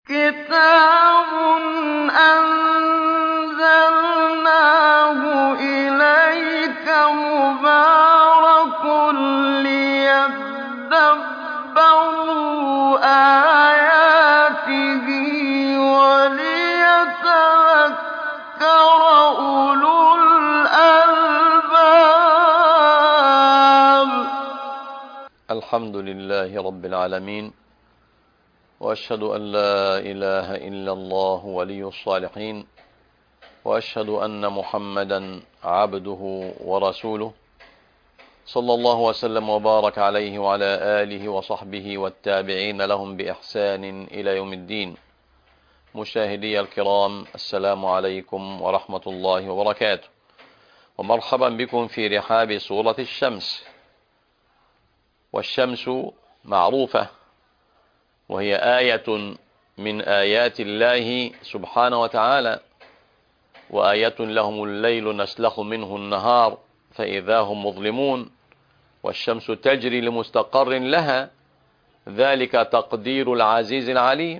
كِتَابٌ أَنزَلْنَاهُ إِلَيْكَ مُبَارَكٌ لِّيَدَّبَّرُوا آيَاتِهِ وَلِيَتَذَكَّرَ أُولُو الْأَلْبَابِ. الحمد لله رب العالمين، وأشهد أن لا إله إلا الله ولي الصالحين، وأشهد أن محمدا عبده ورسوله، صلى الله وسلم وبارك عليه وعلى آله وصحبه والتابعين لهم بإحسان إلى يوم الدين. مشاهدي الكرام، السلام عليكم ورحمة الله وبركاته، ومرحبا بكم في رحاب سورة الشمس. والشمس معروفة، وهي آية من آيات الله سبحانه وتعالى، وآية لهم الليل نسلخ منه النهار فإذا هم مظلمون، والشمس تجري لمستقر لها، ذلك تقدير العزيز العليم.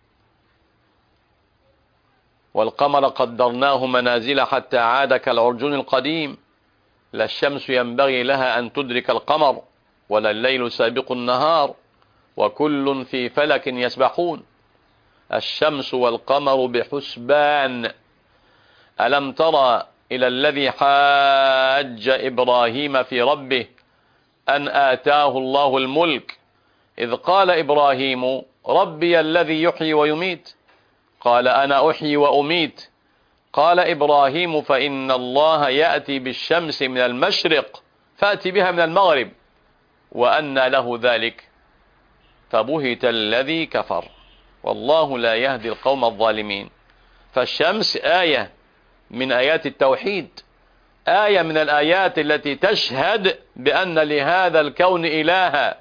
والقمر قدرناه منازل حتى عاد كالعرجون القديم، لا الشمس ينبغي لها أن تدرك القمر ولا الليل سابق النهار، وكل في فلك يسبحون. الشمس والقمر بحسبان. ألم ترى إلى الذي حاج إبراهيم في ربه أن آتاه الله الملك، إذ قال إبراهيم ربي الذي يحيي ويميت، قال أنا أحيي وأميت. قال إبراهيم فإن الله يأتي بالشمس من المشرق فأتي بها من المغرب، وأنى له ذلك؟ فبهت الذي كفر، والله لا يهدي القوم الظالمين. فالشمس آية من آيات التوحيد، آية من الآيات التي تشهد بأن لهذا الكون إلها.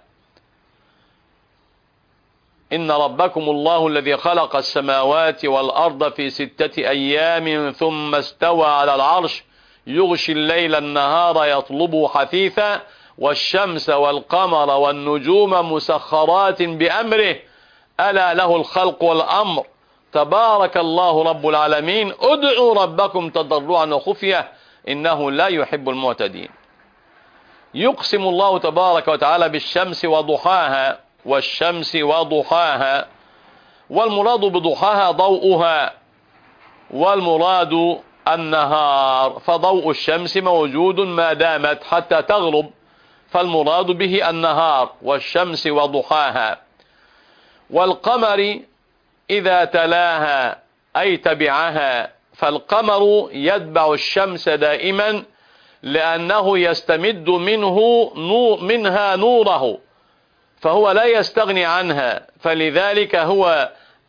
إن ربكم الله الذي خلق السماوات والأرض في 6 أيام ثم استوى على العرش يغشي الليل النهار يطلبه حثيثا، والشمس والقمر والنجوم مسخرات بأمره، ألا له الخلق والأمر، تبارك الله رب العالمين. ادعوا ربكم تضرعا وخفية إنه لا يحب المعتدين. يقسم الله تبارك وتعالى بالشمس وضحاها، والشمس وضحاها، والمراد بضحاها ضوءها، والمراد النهار، فضوء الشمس موجود ما دامت حتى تغرب، فالمراد به النهار. والشمس وضحاها. والقمر إذا تلاها أي تبعها، فالقمر يتبع الشمس دائما لأنه يستمد منها نوره، فهو لا يستغني عنها، فلذلك هو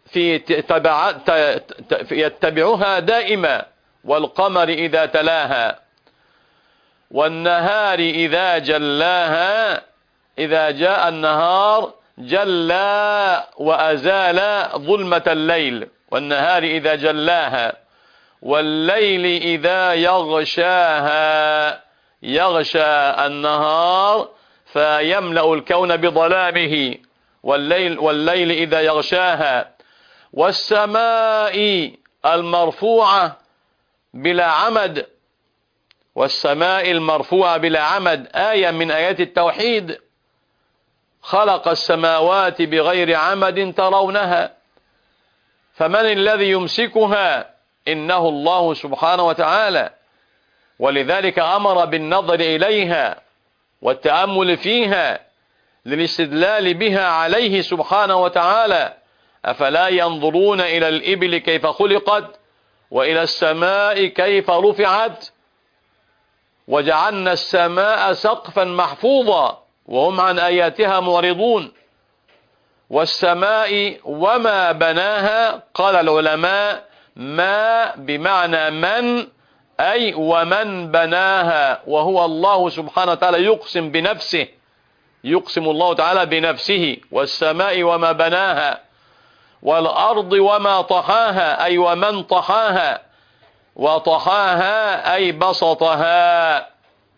يتبعها دائما. والقمر إذا تلاها. والنهار إذا جلاها، إذا جاء النهار جلى وأزال ظلمة الليل، والنهار إذا جلاها. والليل إذا يغشاها، يغشى النهار فيملأ الكون بظلامه. والليل إذا يغشاها. والسماء المرفوعة بلا عمد، والسماء المرفوعة بلا عمد آية من آيات التوحيد. خلق السماوات بغير عمد ترونها، فمن الذي يمسكها؟ إنه الله سبحانه وتعالى. ولذلك أمر بالنظر إليها والتأمل فيها للاستدلال بها عليه سبحانه وتعالى. أفلا ينظرون إلى الإبل كيف خلقت، وإلى السماء كيف رفعت، وجعلنا السماء سقفا محفوظا وهم عن آياتها معرضون. والسماء وما بناها، قال العلماء ما بمعنى من، أي ومن بناها، وهو الله سبحانه وتعالى يقسم بنفسه، يقسم الله تعالى بنفسه. والسماء وما بناها. والأرض وما طحاها، أي ومن طحاها، وطحاها أي بسطها.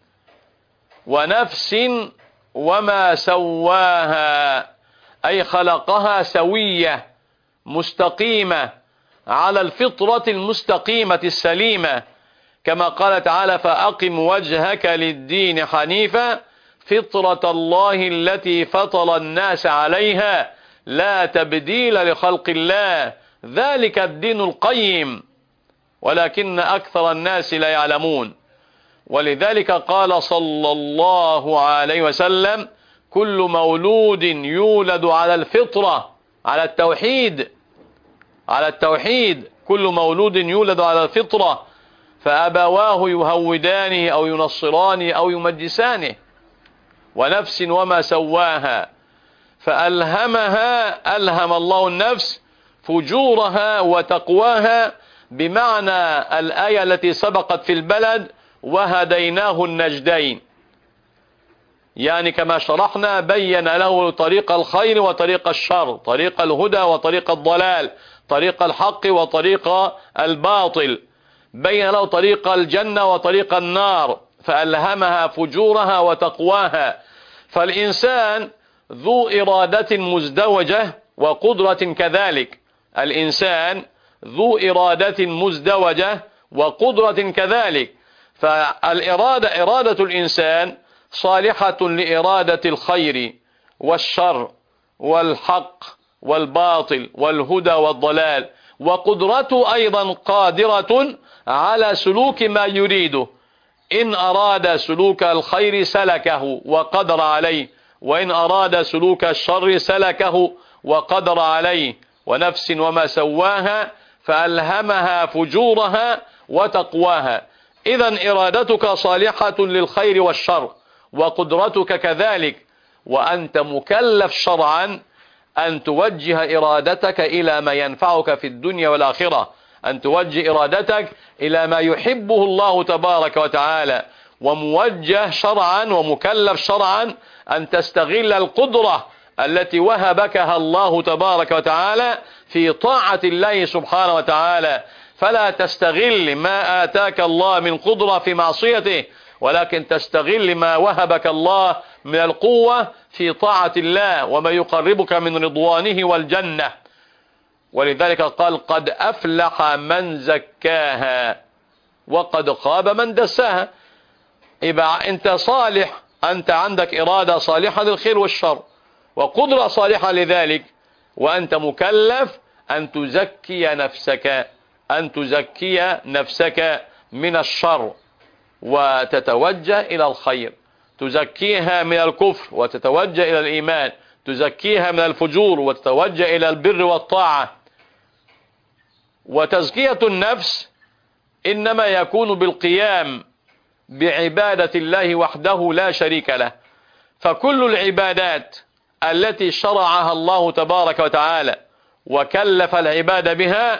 ونفس وما سواها، أي خلقها سوية مستقيمة على الفطرة المستقيمة السليمة، كما قال تعالى: فأقم وجهك للدين حنيفا فطرة الله التي فطر الناس عليها لا تبديل لخلق الله ذلك الدين القيم ولكن أكثر الناس لا يعلمون. ولذلك قال صلى الله عليه وسلم: كل مولود يولد على الفطرة، على التوحيد، كل مولود يولد على الفطرة فأبواه يهودانه أو ينصرانه أو يمجسانه. ونفس وما سواها ألهم الله النفس فجورها وتقواها، بمعنى الآية التي سبقت في البلد: وهديناه النجدين. يعني كما شرحنا بين له طريق الخير وطريق الشر، طريق الهدى وطريق الضلال، طريق الحق وطريق الباطل، بين له طريق الجنة وطريق النار، فألهمها فجورها وتقواها. فالإنسان ذو إرادة مزدوجة وقدرة كذلك، الإنسان ذو إرادة مزدوجة وقدرة كذلك. إرادة الإنسان صالحة لإرادة الخير والشر والحق والباطل والهدى والضلال، وقدرته أيضا قادرة على سلوك ما يريده. إن أراد سلوك الخير سلكه وقدر عليه، وإن أراد سلوك الشر سلكه وقدر عليه. ونفس وما سواها فألهمها فجورها وتقواها. إذن إرادتك صالحة للخير والشر وقدرتك كذلك، وأنت مكلف شرعا أن توجه إرادتك إلى ما ينفعك في الدنيا والآخرة، أن توجه إرادتك إلى ما يحبه الله تبارك وتعالى، وموجه شرعا ومكلف شرعا أن تستغل القدرة التي وهبكها الله تبارك وتعالى في طاعة الله سبحانه وتعالى. فلا تستغل ما آتاك الله من قدرة في معصيته، ولكن تستغل ما وهبك الله من القوة في طاعة الله وما يقربك من رضوانه والجنة. ولذلك قال: قد أفلح من زكاها وقد خاب من دساها. يبقى أنت صالح، أنت عندك إرادة صالحة للخير والشر وقدرة صالحة لذلك، وأنت مكلف أن تزكي نفسك من الشر وتتوجه إلى الخير، تزكيها من الكفر وتتوجه إلى الإيمان، تزكيها من الفجور وتتوجه إلى البر والطاعة. وتزكية النفس إنما يكون بالقيام بعبادة الله وحده لا شريك له. فكل العبادات التي شرعها الله تبارك وتعالى وكلف العباد بها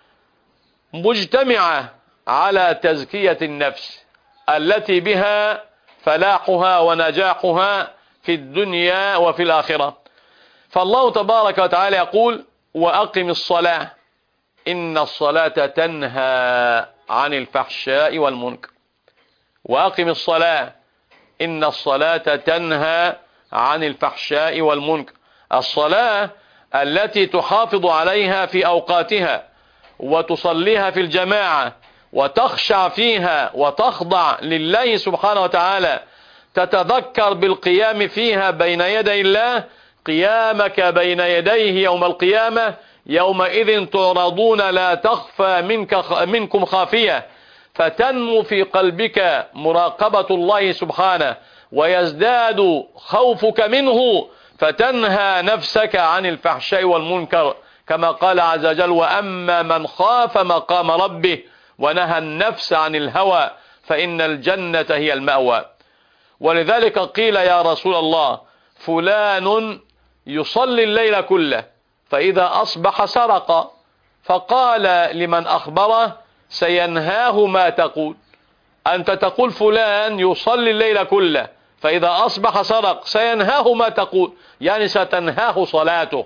مجتمعة على تزكية النفس التي بها فلاحها ونجاحها في الدنيا وفي الآخرة. فالله تبارك وتعالى يقول: وأقم الصلاة إن الصلاة تنهى عن الفحشاء والمنكر. وأقم الصلاة إن الصلاة تنهى عن الفحشاء والمنكر. الصلاة التي تحافظ عليها في أوقاتها وتصليها في الجماعة وتخشع فيها وتخضع لله سبحانه وتعالى، تتذكر بالقيام فيها بين يدي الله قيامك بين يديه يوم القيامة: يومئذ تعرضون لا تخفى منكم خافية، فتنمو في قلبك مراقبة الله سبحانه ويزداد خوفك منه، فتنهى نفسك عن الفحشاء والمنكر، كما قال عز وجل: وأما من خاف مقام ربه ونهى النفس عن الهوى فإن الجنة هي المأوى. ولذلك قيل: يا رسول الله، فلان يصلي الليل كله فإذا أصبح سرق، فقال لمن أخبره: سينهاه ما تقول. أنت تقول فلان يصلي الليل كله فإذا أصبح سرق، سينهاه ما تقول، يعني ستنهاه صلاته.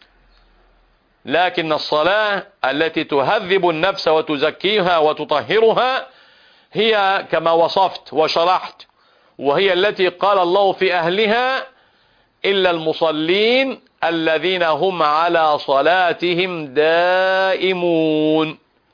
لكن الصلاة التي تهذب النفس وتزكيها وتطهرها هي كما وصفت وشرحت، وهي التي قال الله في أهلها: إلا المصلين الذين هم على صلاتهم دائمون.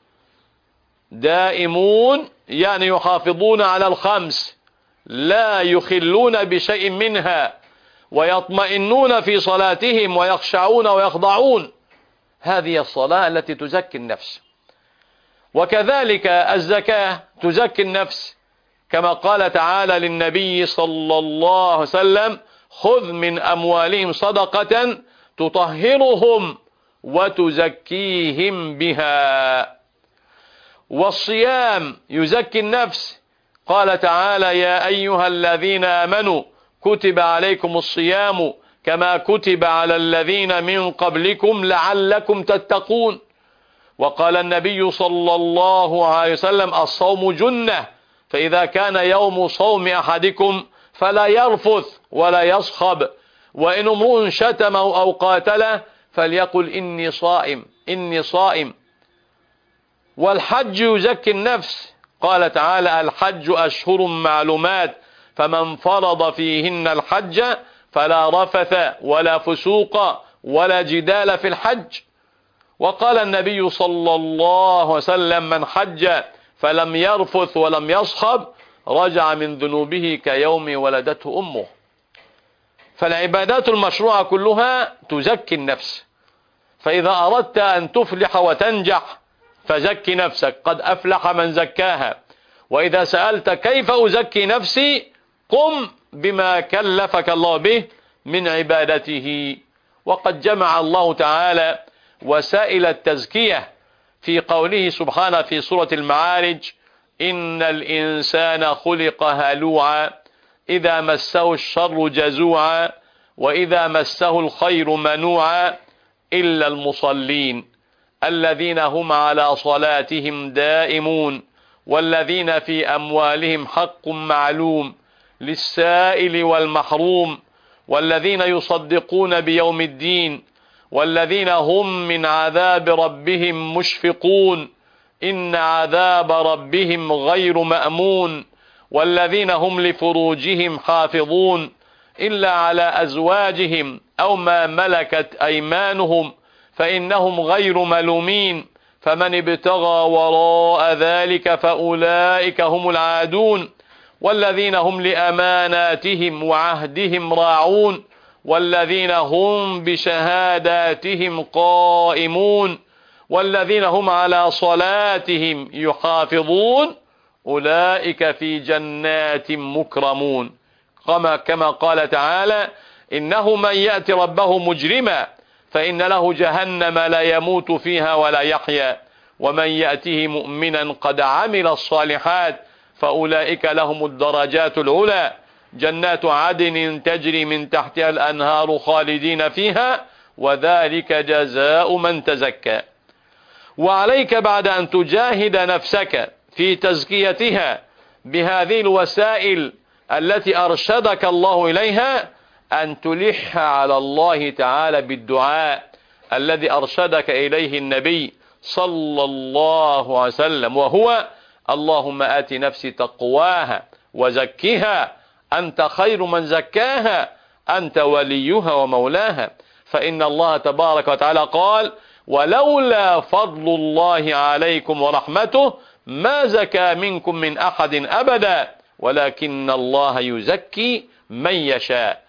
دائمون يعني يحافظون على الخمس، لا يخلون بشيء منها، ويطمئنون في صلاتهم ويخشعون ويخضعون. هذه الصلاة التي تزكي النفس. وكذلك الزكاة تزكي النفس، كما قال تعالى للنبي صلى الله عليه وسلم: خذ من أموالهم صدقة تطهرهم وتزكيهم بها. والصيام يزكي النفس، قال تعالى: يا أيها الذين آمنوا كتب عليكم الصيام كما كتب على الذين من قبلكم لعلكم تتقون. وقال النبي صلى الله عليه وسلم: الصوم جنة، فإذا كان يوم صوم أحدكم فلا يرفث ولا يصخب، وإن امرؤ شتمه أو قاتله فليقل إني صائم إني صائم. والحج يزكي النفس، قال تعالى: الحج أشهر معلومات، فمن فرض فيهن الحج فلا رفث ولا فسوق ولا جدال في الحج. وقال النبي صلى الله عليه وسلم: من حج فلم يرفث ولم يصخب رجع من ذنوبه كيوم ولدته أمه. فالعبادات المشروعة كلها تزكي النفس. فإذا أردت أن تفلح وتنجح فزكي نفسك، قد أفلح من زكاها. وإذا سألت كيف أزكي نفسي، قم بما كلفك الله به من عبادته. وقد جمع الله تعالى وسائل التزكية في قوله سبحانه في سورة المعارج: إن الإنسان خلق هلوعا إذا مسه الشر جزوعا وإذا مسه الخير منوعا إلا المصلين الذين هم على صلاتهم دائمون والذين في أموالهم حق معلوم للسائل والمحروم والذين يصدقون بيوم الدين والذين هم من عذاب ربهم مشفقون إن عذاب ربهم غير مأمون والذين هم لفروجهم حافظون إلا على أزواجهم أو ما ملكت أيمانهم فإنهم غير ملومين فمن ابتغى وراء ذلك فأولئك هم العادون والذين هم لأماناتهم وعهدهم راعون والذين هم بشهاداتهم قائمون والذين هم على صلاتهم يحافظون أولئك في جنات مكرمون. كما قال تعالى: إنه من يأتي ربه مجرما فإن له جهنم لا يموت فيها ولا يحيا ومن يأته مؤمنا قد عمل الصالحات فأولئك لهم الدرجات العلى جنات عدن تجري من تحتها الأنهار خالدين فيها وذلك جزاء من تزكى. وعليك بعد أن تجاهد نفسك في تزكيتها بهذه الوسائل التي أرشدك الله إليها أن تلح على الله تعالى بالدعاء الذي أرشدك إليه النبي صلى الله عليه وسلم، وهو: اللهم آت نفسي تقواها وزكها أنت خير من زكاها أنت وليها ومولاها. فإن الله تبارك وتعالى قال: ولولا فضل الله عليكم ورحمته ما زكى منكم من أحد أبدا ولكن الله يزكي من يشاء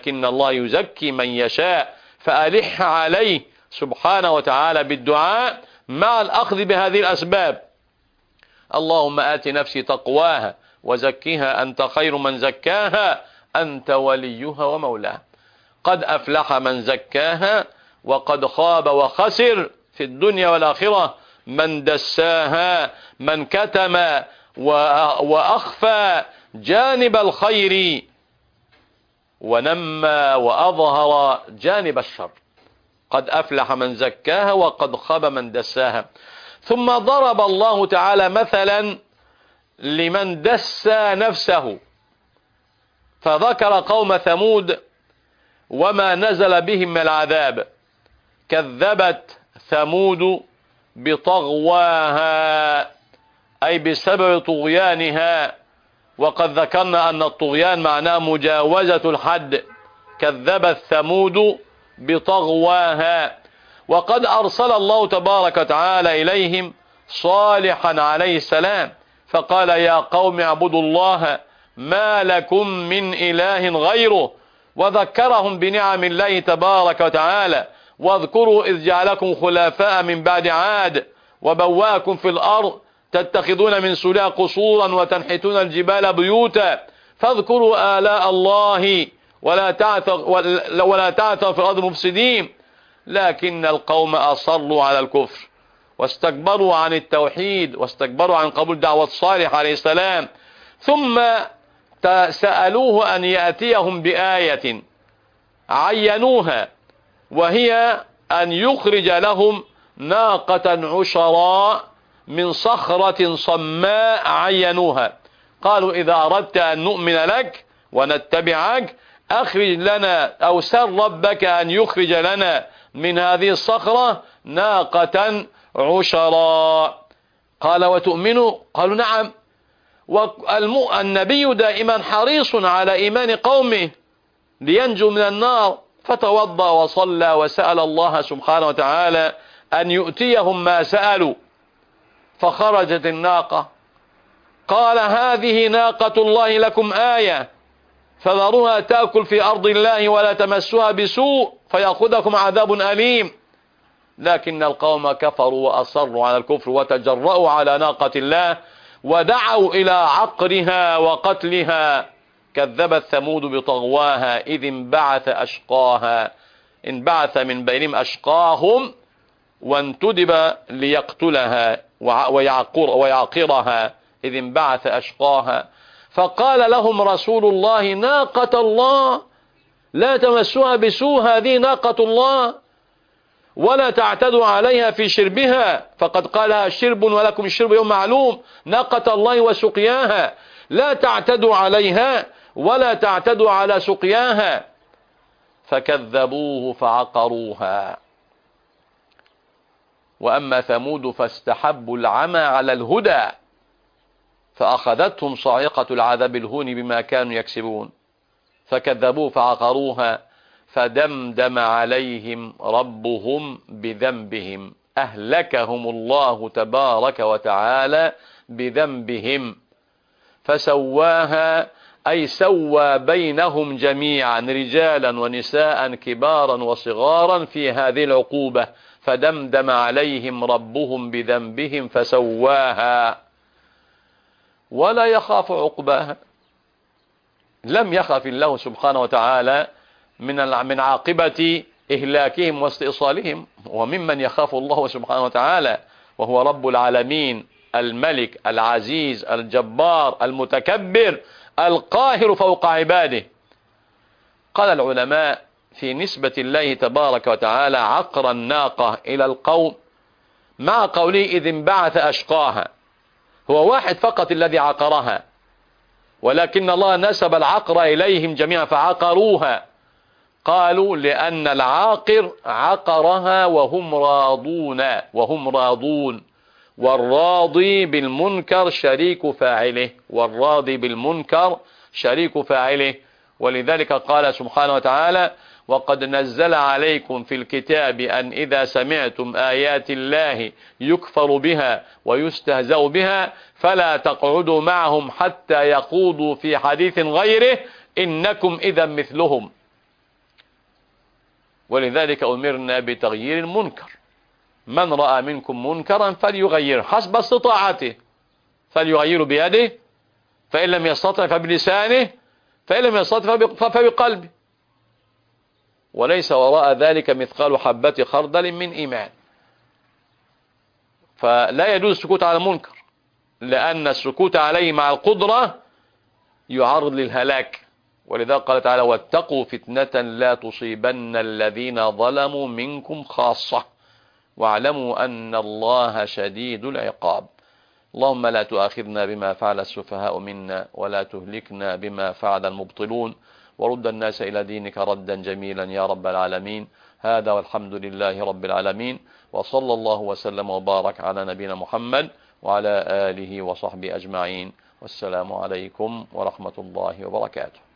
فألح عليه سبحانه وتعالى بالدعاء مع الأخذ بهذه الأسباب. اللهم آت نفسي تقواها وزكها أنت خير من زكاها أنت وليها ومولاها. قد أفلح من زكاها وقد خاب وخسر في الدنيا والآخرة من دساها من كتم وأخفى جانب الخير ونمى وأظهر جانب الشر. قد أفلح من زكاها وقد خاب من دساها. ثم ضرب الله تعالى مثلا لمن دسى نفسه فذكر قوم ثمود وما نزل بهم من العذاب: كذبت ثمود بطغواها أي بسبب طغيانها. وقد ذكرنا أن الطغيان معناه مجاوزة الحد كذبت ثمود بطغواها. وقد أرسل الله تبارك وتعالى إليهم صالحا عليه السلام فقال يا قوم اعبدوا الله ما لكم من إله غيره، وذكرهم بنعم الله تبارك وتعالى. واذكروا إذ جعلكم خلفاء من بعد عاد وبواكم في الأرض تتخذون من سلها قصورا وتنحتون الجبال بيوتا فاذكروا آلاء الله ولا تعثوا في الأرض مفسدين. لكن القوم أصروا على الكفر واستكبروا عن التوحيد واستكبروا عن قبول دعوة صالح عليه السلام، ثم سألوه أن يأتيهم بآية عينوها، وهي أن يخرج لهم ناقة عشراء من صخرة صماء عينوها. قالوا إذا أردت أن نؤمن لك ونتبعك أخرج لنا أو سل ربك أن يخرج لنا من هذه الصخرة ناقة عشراء. قال وتؤمنوا؟ قالوا نعم. والنبي دائما حريص على إيمان قومه لينجوا من النار، فتوضأ وصلى وسأل الله سبحانه وتعالى أن يؤتيهم ما سألوا. فخرجت الناقة، قال هذه ناقة الله لكم آية فذروها تأكل في أرض الله ولا تمسوها بسوء فيأخذكم عذاب أليم. لكن القوم كفروا وأصروا على الكفر وتجرؤوا على ناقة الله ودعوا إلى عقرها وقتلها. كذبت ثمود بطغواها إذ انبعث أشقاها، انبعث من بينهم أشقاهم وانتدب ليقتلها ويعقرها إذ انبعث أشقاها. فقال لهم رسول الله ناقة الله لا تمسوها بسوء، هذه ناقة الله ولا تعتدوا عليها في شربها فقد قالها شرب ولكم الشرب يوم معلوم. ناقة الله وسقياها لا تعتدوا عليها ولا تعتدوا على سقياها. فكذبوه فعقروها. وأما ثمود فاستحبوا العمى على الهدى فأخذتهم صاعقة العذاب الهون بما كانوا يكسبون. فكذبوه فعقروها فدمدم عليهم ربهم بذنبهم، أهلكهم الله تبارك وتعالى بذنبهم. فسواها أي سوى بينهم جميعا رجالا ونساء كبارا وصغارا في هذه العقوبة. فدمدم عليهم ربهم بذنبهم فسواها ولا يخاف عقباها. لم يخف الله سبحانه وتعالى من عاقبة إهلاكهم واستئصالهم. وممن يخاف الله سبحانه وتعالى وهو رب العالمين الملك العزيز الجبار المتكبر القاهر فوق عباده. قال العلماء في نسبة الله تبارك وتعالى عقر الناقة إلى القوم مع قوله إذ انبعث أشقاها، هو واحد فقط الذي عقرها، ولكن الله نسب العقر إليهم جميعا فعقروها. قالوا لأن العاقر عقرها وهم راضون والراضي بالمنكر شريك فاعله، والراضي بالمنكر شريك فاعله. ولذلك قال سبحانه وتعالى وقد نزل عليكم في الكتاب أن إذا سمعتم آيات الله يكفر بها ويستهزأ بها فلا تقعدوا معهم حتى يخوضوا في حديث غيره إنكم إذا مثلهم. ولذلك أمرنا بتغيير المنكر، من رأى منكم منكرا فليغيره حسب استطاعته، فليغيره بيده فإن لم يستطع فبلسانه فإن لم يستطع فبقلبه، وليس وراء ذلك مثقال حبة خردل من إيمان. فلا يجوز السكوت على المنكر، لأن السكوت عليه مع القدرة يعرض للهلاك. ولذا قال تعالى واتقوا فتنة لا تصيبن الذين ظلموا منكم خاصة واعلموا أن الله شديد العقاب. اللهم لا تؤاخذنا بما فعل السفهاء منا ولا تهلكنا بما فعل المبطلون، ورد الناس إلى دينك ردا جميلا يا رب العالمين. هذا والحمد لله رب العالمين، وصلى الله وسلم وبارك على نبينا محمد وعلى آله وصحبه أجمعين، والسلام عليكم ورحمة الله وبركاته.